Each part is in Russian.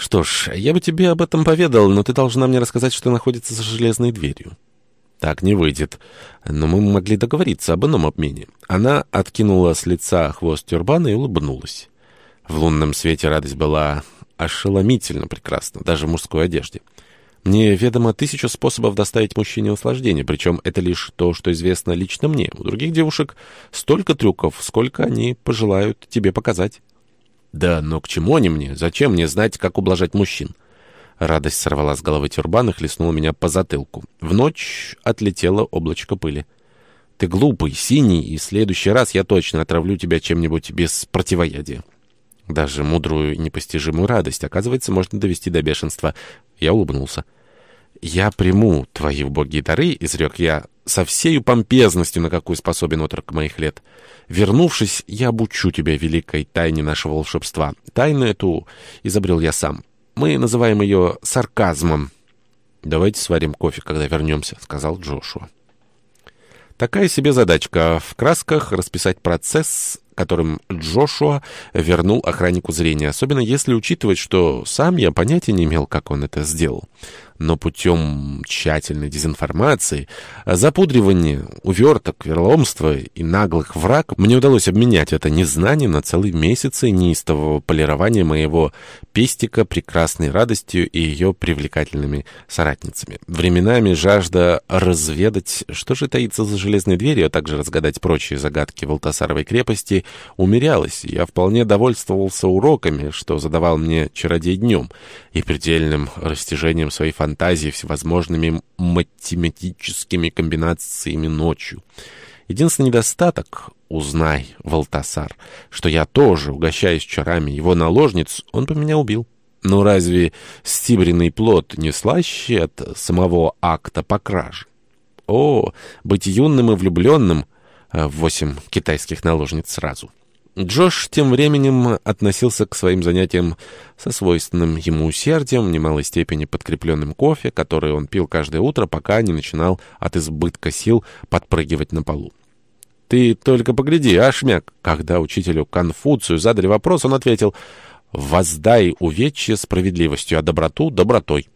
Что ж, я бы тебе об этом поведал, но ты должна мне рассказать, что находится за железной дверью. Так не выйдет. Но мы могли договориться об ином обмене. Она откинула с лица хвост тюрбана и улыбнулась. В лунном свете радость была ошеломительно прекрасна, даже в мужской одежде. Мне ведомо 1000 способов доставить мужчине наслаждение, причем это лишь то, что известно лично мне. У других девушек столько трюков, сколько они пожелают тебе показать. Да, но к чему они мне? Зачем мне знать, как ублажать мужчин? Радость сорвала с головы тюрбан и хлестнула меня по затылку. В ночь отлетело облачко пыли. Ты глупый, синий, и в следующий раз я точно отравлю тебя чем-нибудь без противоядия. Даже мудрую и непостижимую радость, оказывается, можно довести до бешенства. Я улыбнулся. «Я приму твои убогие дары», — изрек я, со всею помпезностью, на какую способен отрок моих лет. «Вернувшись, я обучу тебя великой тайне нашего волшебства. Тайну эту изобрел я сам. Мы называем ее сарказмом». «Давайте сварим кофе, когда вернемся», — сказал Джошуа. Такая себе задачка — в красках расписать процесс, которым Джошуа вернул охраннику зрение, особенно если учитывать, что сам я понятия не имел, как он это сделал. Но путем тщательной дезинформации, запудривания, уверток, вероломства и наглых враг мне удалось обменять это незнание на целый месяц неистового полирования моего пестика прекрасной радостью и ее привлекательными соратницами. Временами жажда разведать, что же таится за железной дверью, а также разгадать прочие загадки Валтасаровой крепости, умерялась. Я вполне довольствовался уроками, что задавал мне чародей днем, и предельным растяжением своей фантазии всевозможными математическими комбинациями ночью. Единственный недостаток — узнай, Валтасар, что я тоже угощаюсь чарами его наложниц, он бы меня убил. Но разве стибренный плод не слаще от самого акта по краже? О, быть юным и влюбленным в 8 китайских наложниц сразу. Джош тем временем относился к своим занятиям со свойственным ему усердием, в немалой степени подкрепленным кофе, который он пил каждое утро, пока не начинал от избытка сил подпрыгивать на полу. «Ты только погляди, а, шмяк!» Когда учителю Конфуцию задали вопрос, он ответил: «Воздай увечье справедливостью, а доброту — добротой».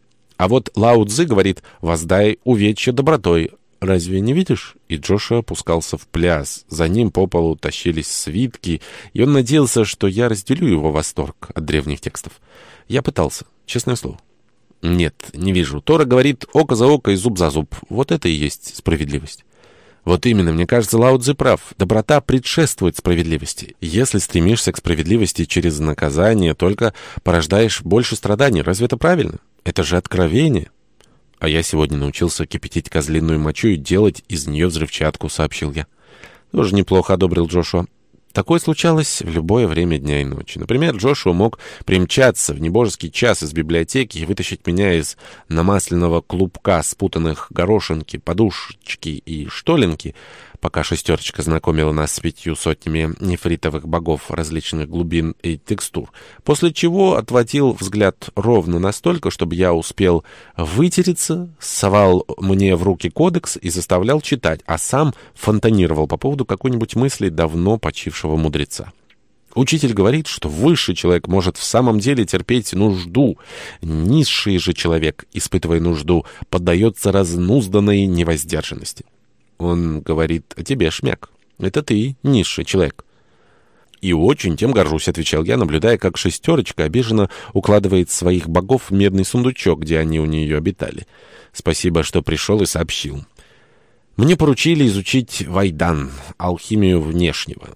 А вот Лао Цзы говорит: «Воздай увечье добротой». Разве не видишь?» И Джошуа опускался в пляс. За ним по полу тащились свитки, и он надеялся, что я разделю его восторг от древних текстов. Я пытался, честное слово. Нет, не вижу. Тора говорит: око за око и зуб за зуб. Вот это и есть справедливость. Вот именно, мне кажется, Лао Цзы прав. Доброта предшествует справедливости. Если стремишься к справедливости через наказание, только порождаешь больше страданий. Разве это правильно? Это же откровение. «А я сегодня научился кипятить козлиную мочу и делать из нее взрывчатку», — сообщил я. «Тоже неплохо», — одобрил Джошуа. Такое случалось в любое время дня и ночи. Например, Джошуа мог примчаться в небожеский час из библиотеки и вытащить меня из намасленного клубка спутанных горошинки, подушечки и штолинки, пока шестерочка знакомила нас с 5 сотнями нефритовых богов различных глубин и текстур, после чего отводил взгляд ровно настолько, чтобы я успел вытереться, совал мне в руки кодекс и заставлял читать, а сам фонтанировал по поводу какой-нибудь мысли давно почившего мудреца. Учитель говорит, что высший человек может в самом деле терпеть нужду. Низший же человек, испытывая нужду, поддается разнузданной невоздержанности. Он говорит о тебе, шмяк. Это ты, низший человек. «И очень тем горжусь», — отвечал я, наблюдая, как шестерочка обиженно укладывает своих богов в медный сундучок, где они у нее обитали. «Спасибо, что пришел и сообщил. Мне поручили изучить вайдан, алхимию внешнего.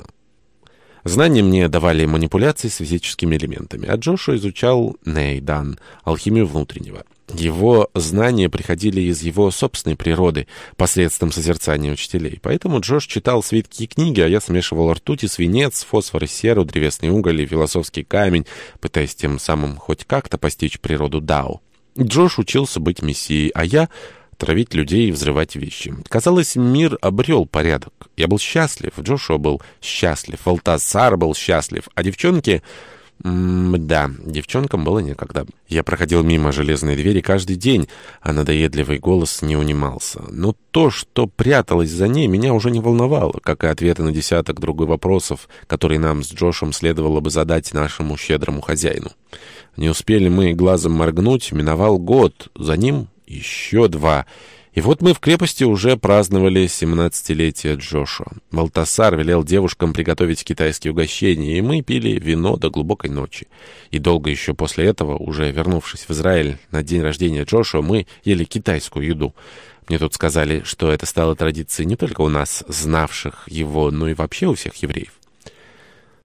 Знания мне давали манипуляции с физическими элементами, а Джошуа изучал нейдан, алхимию внутреннего. Его знания приходили из его собственной природы посредством созерцания учителей. Поэтому Джош читал свитки и книги, а я смешивал ртуть и свинец, фосфор и серу, древесный уголь и философский камень, пытаясь тем самым хоть как-то постичь природу Дао. Джош учился быть мессией, а я травить людей и взрывать вещи. Казалось, мир обрел порядок. Я был счастлив, Джошуа был счастлив, Валтасар был счастлив, а девчонки... Да, девчонкам было некогда. Я проходил мимо железной двери каждый день, а надоедливый голос не унимался. Но то, что пряталось за ней, меня уже не волновало, как и ответы на десяток другой вопросов, которые нам с Джошем следовало бы задать нашему щедрому хозяину. Не успели мы глазом моргнуть, миновал год, за ним еще 2. И вот мы в крепости уже праздновали 17-летие Джошуа. Балтасар велел девушкам приготовить китайские угощения, и мы пили вино до глубокой ночи. И долго еще после этого, уже вернувшись в Израиль на день рождения Джошуа, мы ели китайскую еду. Мне тут сказали, что это стало традицией не только у нас, знавших его, но и вообще у всех евреев.